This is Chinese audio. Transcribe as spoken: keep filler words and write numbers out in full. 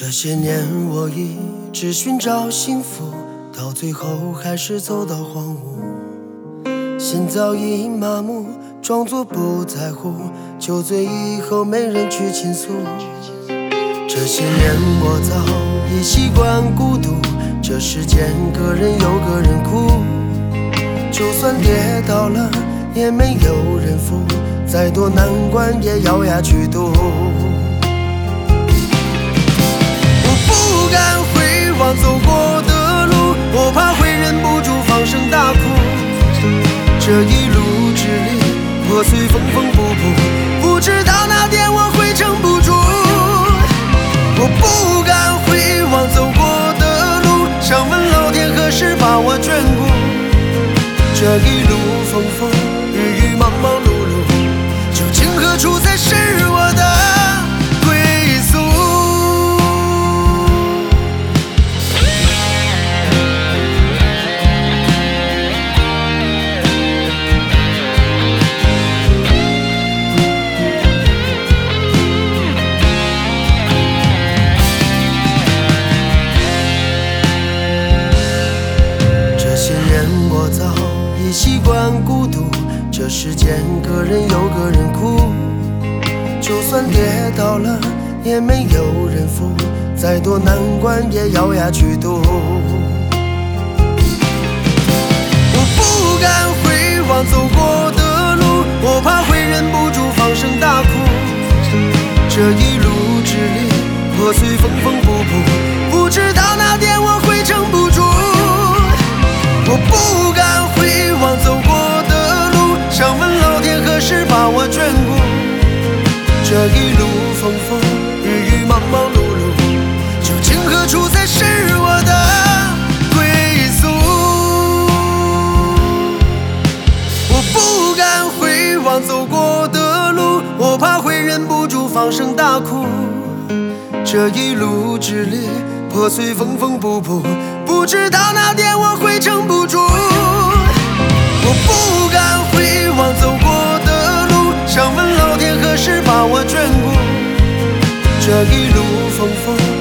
这些年我一直寻找幸福，到最后还是走到荒芜。心早已麻木，装作不在乎，酒醉以后没人去倾诉。这些年我早已习惯孤独，这世间个人有个人哭，就算跌倒了也没有人扶，再多难关也咬牙去度。不敢回望走过的路，我怕会忍不住放声大哭。这一路之旅，破碎缝缝补补，不知道哪天我会撑不住。我不敢回望走过的路，想问老天何时把我眷顾。这一路风风雨雨忙忙碌碌，究竟何处才是我的归宿。我早已习惯孤独，这世间个人有个人哭，就算跌倒了也没有人扶，再多难关也咬牙去度。我不敢回望走过的路，我怕会忍不住放声大哭。这一路之旅，破碎缝缝补补，不知道哪天我会撑不住。我不敢回望走过的路，想问老天何时把我眷顾。这一路风风雨雨忙忙碌碌，究竟何处才是我的归宿。我不敢回望走过的路，我怕会忍不住放声大哭。这一路之旅，破碎缝缝补补，不知道哪天我会撑不住。我不敢回望走过的路，想问老天何时把我眷顾。这一路风风